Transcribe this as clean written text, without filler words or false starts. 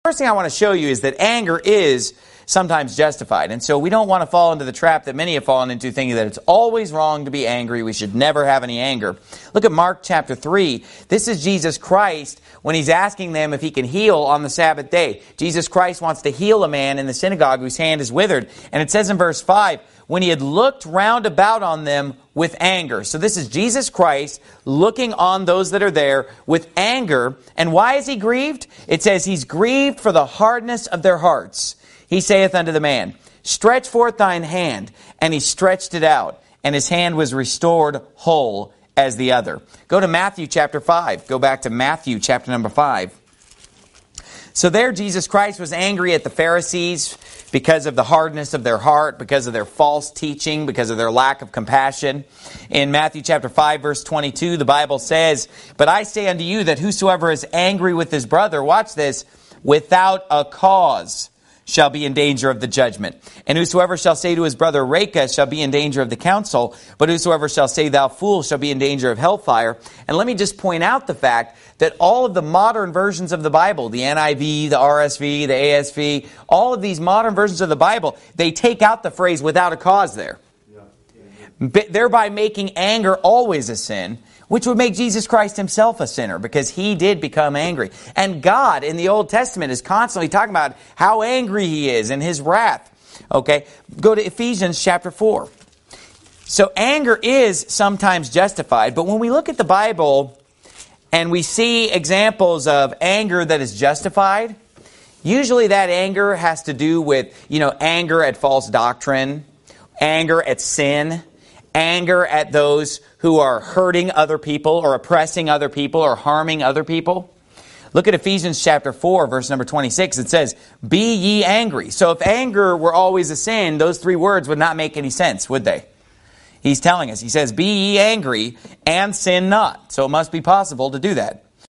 first thing I want to show you is that anger is sometimes justified. And so we don't want to fall into the trap that many have fallen into, thinking that it's always wrong to be angry. We should never have any anger. Look at Mark chapter 3. This is Jesus Christ when he's asking them if he can heal on the Sabbath day. Jesus Christ wants to heal a man in the synagogue whose hand is withered. And it says in verse 5, when he had looked round about on them with anger. So this is Jesus Christ looking on those that are there with anger. And why is he grieved? It says he's grieved for the hardness of their hearts. He saith unto the man, stretch forth thine hand. And he stretched it out, and his hand was restored whole as the other. Go to Matthew chapter 5. Go back to Matthew chapter number 5. So there Jesus Christ was angry at the Pharisees because of the hardness of their heart, because of their false teaching, because of their lack of compassion. In Matthew chapter 5, verse 22, the Bible says, but I say unto you that whosoever is angry with his brother, watch this, without a cause, shall be in danger of the judgment. And whosoever shall say to his brother, Raca, shall be in danger of the council. But whosoever shall say, thou fool, shall be in danger of hellfire. And let me just point out the fact that all of the modern versions of the Bible, the NIV, the RSV, the ASV, all of these modern versions of the Bible, they take out the phrase without a cause there. Thereby making anger always a sin, which would make Jesus Christ himself a sinner, because he did become angry. And God in the Old Testament is constantly talking about how angry he is and his wrath. Okay, go to Ephesians chapter 4. So anger is sometimes justified, but when we look at the Bible and we see examples of anger that is justified, usually that anger has to do with, anger at false doctrine, anger at sin, anger at those who are hurting other people or oppressing other people or harming other people. Look at Ephesians chapter 4, verse number 26. It says, be ye angry. So if anger were always a sin, those three words would not make any sense, would they? He's telling us, he says, be ye angry and sin not. So it must be possible to do that.